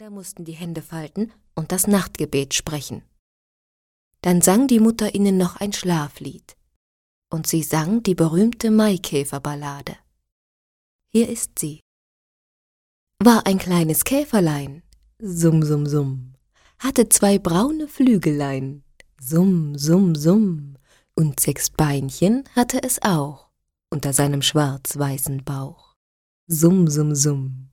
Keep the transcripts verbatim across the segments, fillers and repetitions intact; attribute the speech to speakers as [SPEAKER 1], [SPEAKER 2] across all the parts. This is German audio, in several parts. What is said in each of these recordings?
[SPEAKER 1] Kinder mussten die Hände falten und das Nachtgebet sprechen. Dann sang die Mutter ihnen noch ein Schlaflied, und sie sang die berühmte Maikäferballade. Hier ist sie. War ein kleines Käferlein, summ, summ, summ, hatte zwei braune Flügelein, summ, summ, summ, und sechs Beinchen hatte es auch unter seinem schwarz-weißen Bauch, summ, summ, summ.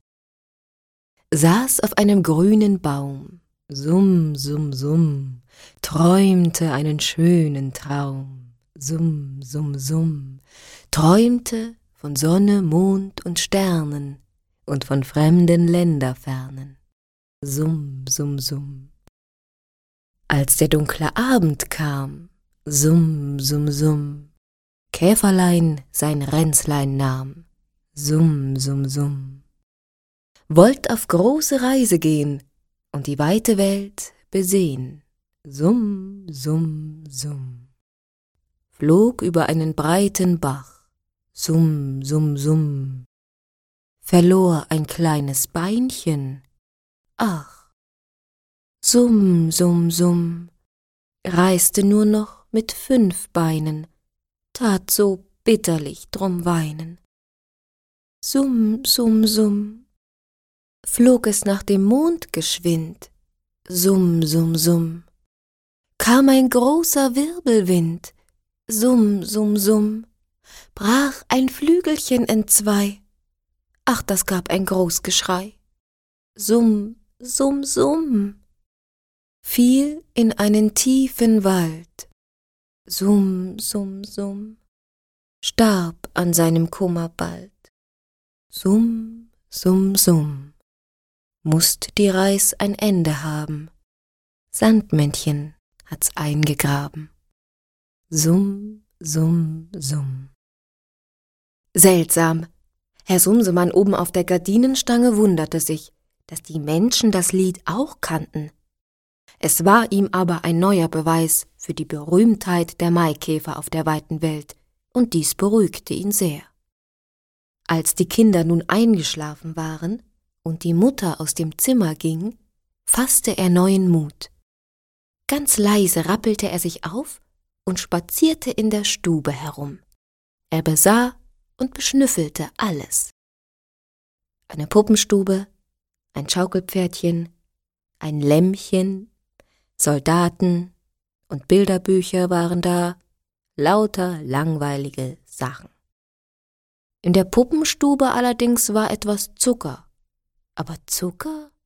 [SPEAKER 1] Saß auf einem grünen Baum, summ, summ, summ, träumte einen schönen Traum, summ, summ, summ, träumte von Sonne, Mond und Sternen und von fremden Länderfernen, summ, summ, summ. Als der dunkle Abend kam, summ, summ, summ, Käferlein sein Ränzlein nahm, summ, summ, summ. Wollt auf große Reise gehen und die weite Welt besehen, summ, summ, summ. Flog über einen breiten Bach, summ, summ, summ. Verlor ein kleines Beinchen, ach, summ, summ, summ. Reiste nur noch mit fünf Beinen, tat so bitterlich drum weinen, summ, summ, summ. Flog es nach dem Mond geschwind, summ, summ, summ. Kam ein großer Wirbelwind, summ, summ, summ. Brach ein Flügelchen entzwei, ach, das gab ein groß Geschrei, summ, summ, summ. Fiel in einen tiefen Wald, summ, summ, summ. Starb an seinem Kummer bald, summ, summ, summ. Musst die Reis ein Ende haben, Sandmännchen hat's eingegraben, summ, summ, summ. Seltsam, Herr Sumsemann oben auf der Gardinenstange wunderte sich, dass die Menschen das Lied auch kannten. Es war ihm aber ein neuer Beweis für die Berühmtheit der Maikäfer auf der weiten Welt, und dies beruhigte ihn sehr. Als die Kinder nun eingeschlafen waren und die Mutter aus dem Zimmer ging, fasste er neuen Mut. Ganz leise rappelte er sich auf und spazierte in der Stube herum. Er besah und beschnüffelte alles. Eine Puppenstube, ein Schaukelpferdchen, ein Lämmchen, Soldaten und Bilderbücher waren da, lauter langweilige Sachen. In der Puppenstube allerdings war etwas Zucker. Aber Zucker